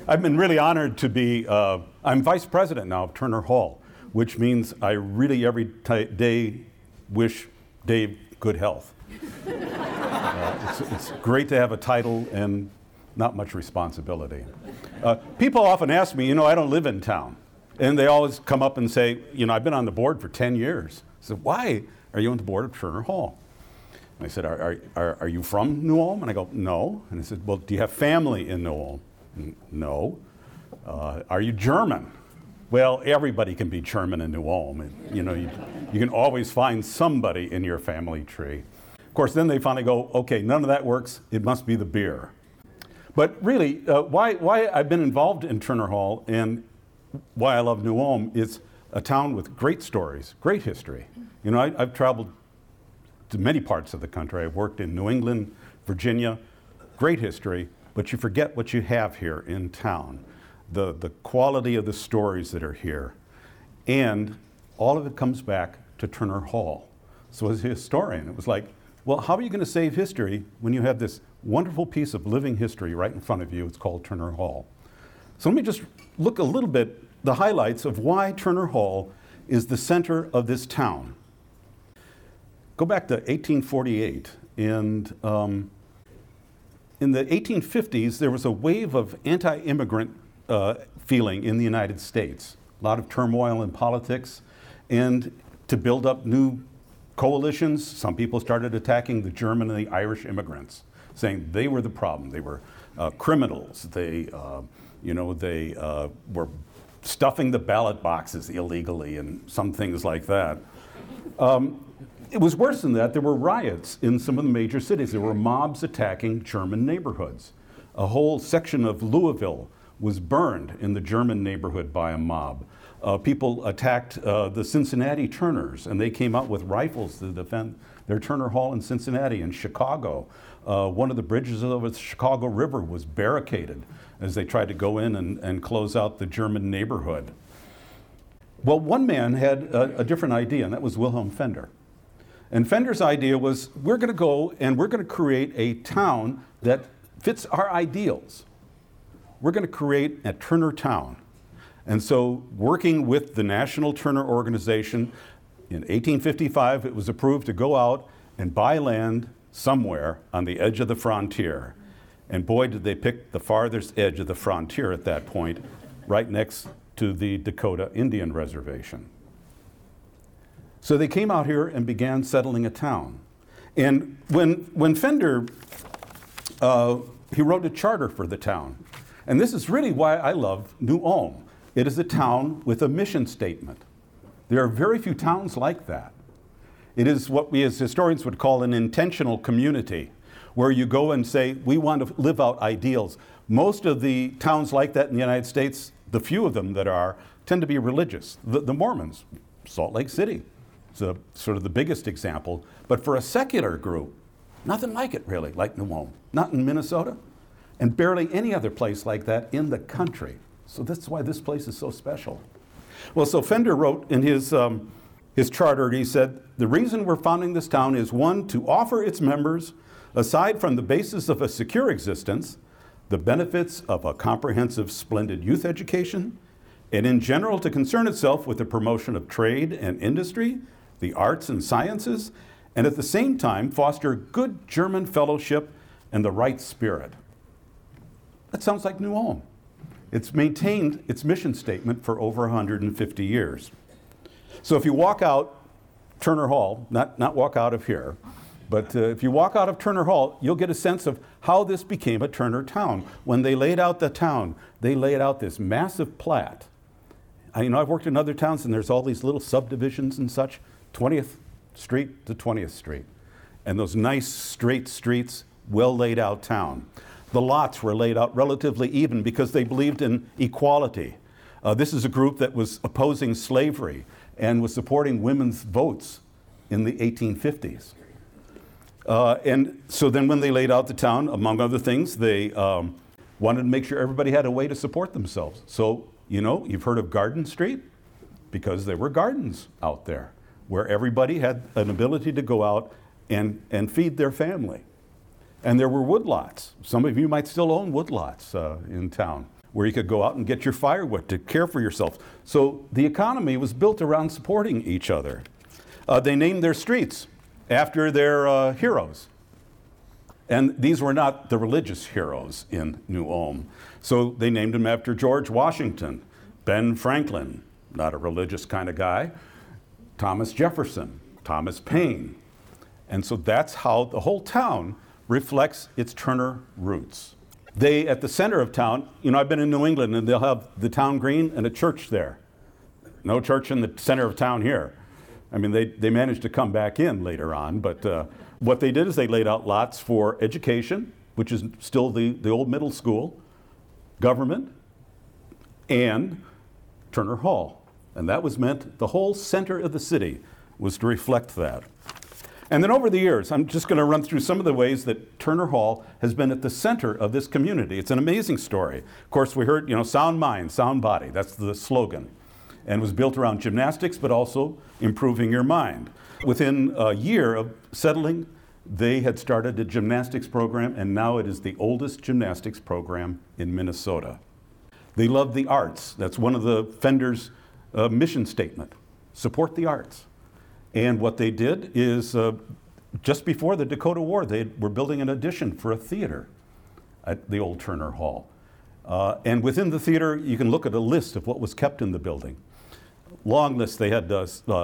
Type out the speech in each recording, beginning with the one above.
I've been really honored to be, I'm vice president now of Turner Hall, which means I really every day wish Dave good health. It's great to have a title and not much responsibility. People often ask me, I don't live in town. And they always come up and say, I've been on the board for 10 years. I said, why are you on the board of Turner Hall? And I said, are you from New Ulm? And I go, no. And I said, well, do you have family in New Ulm? No. Are you German? Well, everybody can be German in New Ulm. You can always find somebody in your family tree. Of course, then they finally go, okay, none of that works. It must be the beer. But really, why I've been involved in Turner Hall and why I love New Ulm is a town with great stories, great history. I've traveled to many parts of the country. I've worked in New England, Virginia, great history, but you forget what you have here in town. The quality of the stories that are here. And all of it comes back to Turner Hall. So as a historian, it was like, well, how are you going to save history when you have this wonderful piece of living history right in front of you? It's called Turner Hall. So let me just look a little bit, the highlights of why Turner Hall is the center of this town. Go back to 1848, and in the 1850s, there was a wave of anti-immigrant feeling in the United States. A lot of turmoil in politics, and to build up new coalitions, some people started attacking the German and the Irish immigrants, saying they were the problem. They were criminals. They were stuffing the ballot boxes illegally and some things like that. It was worse than that. There were riots in some of the major cities. There were mobs attacking German neighborhoods. A whole section of Louisville was burned in the German neighborhood by a mob. People attacked the Cincinnati Turners, and they came out with rifles to defend their Turner Hall in Cincinnati. In Chicago, one of the bridges over the Chicago River was barricaded as they tried to go in and close out the German neighborhood. Well, one man had a different idea, and that was Wilhelm Fender. And Fender's idea was, we're going to go and we're going to create a town that fits our ideals. We're going to create a Turner town. And so, working with the National Turner Organization, in 1855, it was approved to go out and buy land somewhere on the edge of the frontier. And boy, did they pick the farthest edge of the frontier at that point, right next to the Dakota Indian Reservation. So they came out here and began settling a town. And when Fender, he wrote a charter for the town. And this is really why I love New Ulm. It is a town with a mission statement. There are very few towns like that. It is what we as historians would call an intentional community, where you go and say, we want to live out ideals. Most of the towns like that in the United States, the few of them that are, tend to be religious. The Mormons, Salt Lake City, is sort of the biggest example. But for a secular group, nothing like it really, like New Ulm. Not in Minnesota, and barely any other place like that in the country. So that's why this place is so special. Well, so Fender wrote in his charter, he said, the reason we're founding this town is, one, to offer its members, aside from the basis of a secure existence, the benefits of a comprehensive, splendid youth education, and in general to concern itself with the promotion of trade and industry, the arts and sciences, and at the same time foster good German fellowship and the right spirit. That sounds like New Ulm. It's maintained its mission statement for over 150 years. So if you walk out Turner Hall, not walk out of here, but if you walk out of Turner Hall, you'll get a sense of how this became a Turner town. When they laid out the town, they laid out this massive plat. I've worked in other towns, and there's all these little subdivisions and such, 20th Street to 20th Street. And those nice straight streets, well laid out town. The lots were laid out relatively even because they believed in equality. This is a group that was opposing slavery and was supporting women's votes in the 1850s. And so then when they laid out the town, among other things, they wanted to make sure everybody had a way to support themselves. So, you've heard of Garden Street because there were gardens out there where everybody had an ability to go out and feed their family. And there were woodlots. Some of you might still own woodlots in town, where you could go out and get your firewood to care for yourself. So the economy was built around supporting each other. They named their streets after their heroes. And these were not the religious heroes in New Ulm. So they named them after George Washington, Ben Franklin, not a religious kind of guy, Thomas Jefferson, Thomas Paine. And so that's how the whole town reflects its Turner roots. They, at the center of town, I've been in New England and they'll have the town green and a church there. No church in the center of town here. I mean, they managed to come back in later on, but what they did is they laid out lots for education, which is still the old middle school, government, and Turner Hall. And that was meant the whole center of the city was to reflect that. And then over the years, I'm just going to run through some of the ways that Turner Hall has been at the center of this community. It's an amazing story. Of course, we heard, sound mind, sound body. That's the slogan. And it was built around gymnastics, but also improving your mind. Within a year of settling, they had started a gymnastics program, and now it is the oldest gymnastics program in Minnesota. They love the arts. That's one of the Fender's mission statement, support the arts. And what they did is, just before the Dakota War, they were building an addition for a theater at the old Turner Hall. And within the theater, you can look at a list of what was kept in the building. Long list. They had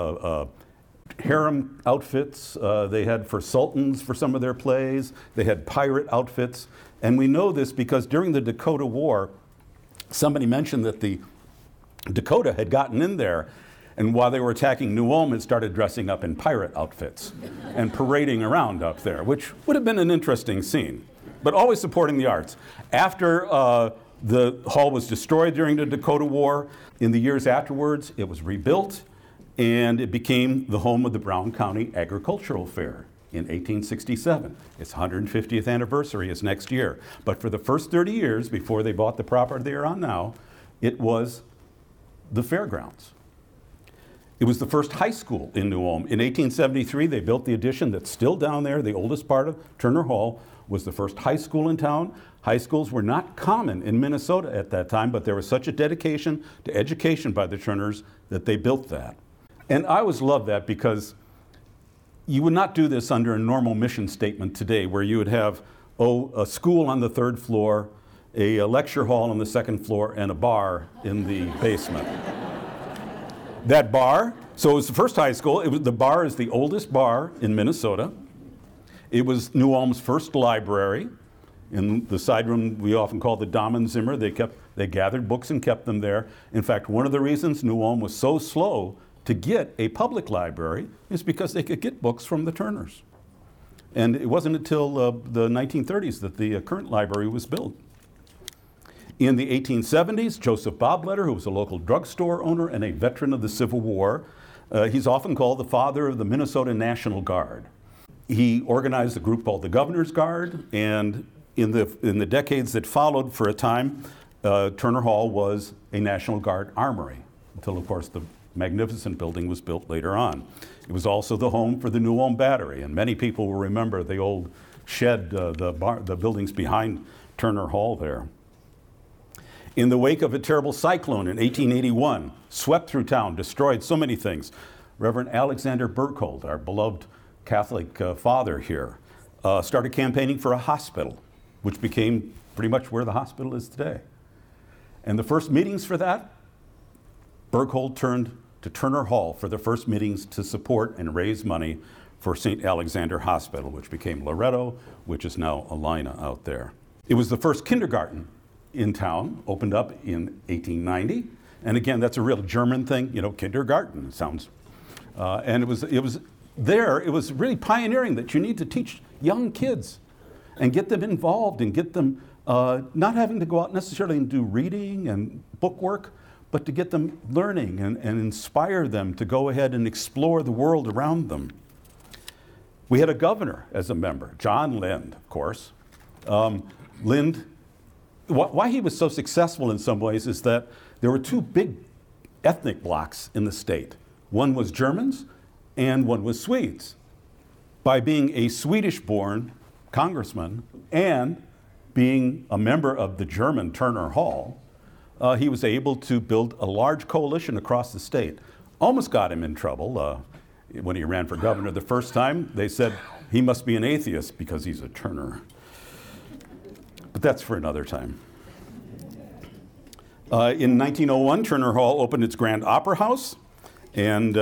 harem outfits. They had for sultans for some of their plays. They had pirate outfits. And we know this because during the Dakota War, somebody mentioned that the Dakota had gotten in there, and while they were attacking New Ulm, it started dressing up in pirate outfits and parading around up there, which would have been an interesting scene, but always supporting the arts. After the hall was destroyed during the Dakota War, in the years afterwards, it was rebuilt, and it became the home of the Brown County Agricultural Fair in 1867. Its 150th anniversary is next year. But for the first 30 years, before they bought the property they're on now, it was the fairgrounds. It was the first high school in New Ulm. In 1873, they built the addition that's still down there. The oldest part of Turner Hall was the first high school in town. High schools were not common in Minnesota at that time, but there was such a dedication to education by the Turners that they built that. And I always loved that because you would not do this under a normal mission statement today, where you would have, a school on the third floor, a lecture hall on the second floor, and a bar in the basement. That bar, so it was the first high school. The bar is the oldest bar in Minnesota. It was New Ulm's first library. In the side room we often call the Damen-Zimmer. They gathered books and kept them there. In fact, one of the reasons New Ulm was so slow to get a public library is because they could get books from the Turners. And it wasn't until the 1930s that the current library was built. In the 1870s, Joseph Bobletter, who was a local drugstore owner and a veteran of the Civil War, he's often called the father of the Minnesota National Guard. He organized a group called the Governor's Guard, and in the decades that followed, for a time, Turner Hall was a National Guard armory, until, of course, the magnificent building was built later on. It was also the home for the New Ulm Battery, and many people will remember the old shed, the buildings behind Turner Hall there. In the wake of a terrible cyclone in 1881, swept through town, destroyed so many things, Reverend Alexander Burkhold, our beloved Catholic father here, started campaigning for a hospital, which became pretty much where the hospital is today. And the first meetings for that, Burkhold turned to Turner Hall for the first meetings to support and raise money for St. Alexander Hospital, which became Loretto, which is now Alina out there. It was the first kindergarten in town, opened up in 1890. And again, that's a real German thing, kindergarten, it sounds. And it was really pioneering that you need to teach young kids and get them involved and get them not having to go out necessarily and do reading and book work, but to get them learning and inspire them to go ahead and explore the world around them. We had a governor as a member, John Lind, of course. Lind, why he was so successful in some ways is that there were two big ethnic blocks in the state. One was Germans and one was Swedes. By being a Swedish-born congressman and being a member of the German Turner Hall, he was able to build a large coalition across the state. Almost got him in trouble. When he ran for governor the first time, they said he must be an atheist because he's a Turner. But that's for another time. In 1901, Turner Hall opened its Grand Opera House. And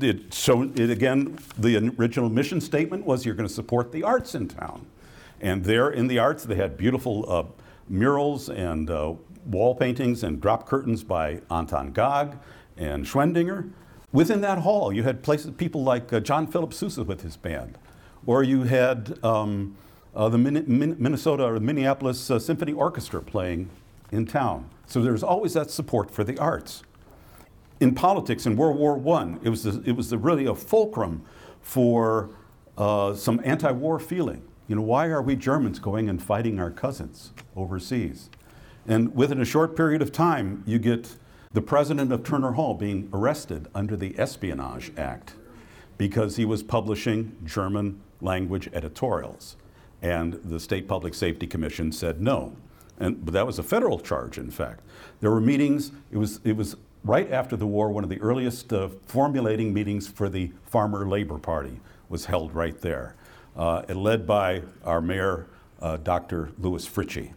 again, the original mission statement was you're going to support the arts in town. And there in the arts, they had beautiful murals and wall paintings and drop curtains by Anton Gog and Schwendinger. Within that hall, you had people like John Philip Sousa with his band. Or you had the Minnesota or Minneapolis Symphony Orchestra playing in town. So there was always that support for the arts. In politics, in World War I, it was really a fulcrum for some anti-war feeling. You know, why are we Germans going and fighting our cousins overseas? And within a short period of time, you get the president of Turner Hall being arrested under the Espionage Act because he was publishing German language editorials. And the State Public Safety Commission said no. But that was a federal charge, in fact. There were meetings, it was right after the war, one of the earliest formulating meetings for the Farmer Labor Party was held right there, led by our mayor, Dr. Louis Fritchie.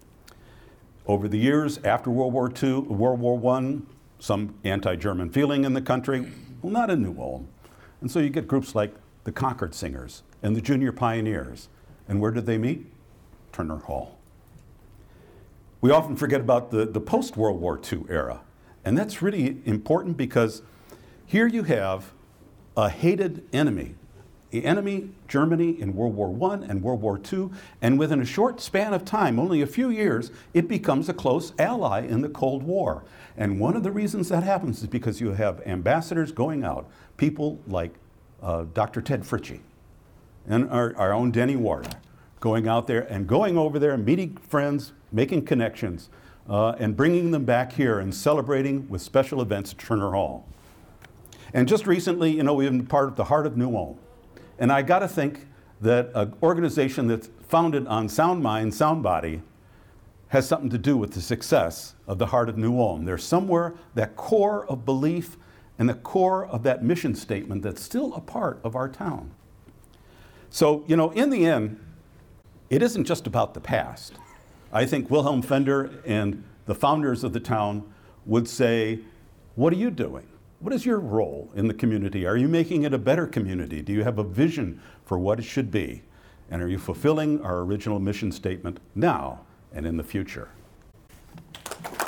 Over the years, after World War II, World War I, some anti-German feeling in the country, well, not in New Ulm. And so you get groups like the Concord Singers and the Junior Pioneers. And where did they meet? Turner Hall. We often forget about the post-World War II era. And that's really important because here you have a hated enemy. The enemy, Germany, in World War I and World War II, and within a short span of time, only a few years, it becomes a close ally in the Cold War. And one of the reasons that happens is because you have ambassadors going out, people like Dr. Ted Fritchie and our own Denny Warder, going out there and going over there and meeting friends, making connections, and bringing them back here and celebrating with special events at Turner Hall. And just recently, you know, we've been part of the Heart of New Ulm. And I got to think that an organization that's founded on sound mind, sound body, has something to do with the success of the Heart of New Ulm. There's somewhere that core of belief and the core of that mission statement that's still a part of our town. So, you know, in the end, it isn't just about the past. I think Wilhelm Fender and the founders of the town would say, what are you doing? What is your role in the community? Are you making it a better community? Do you have a vision for what it should be? And are you fulfilling our original mission statement now and in the future?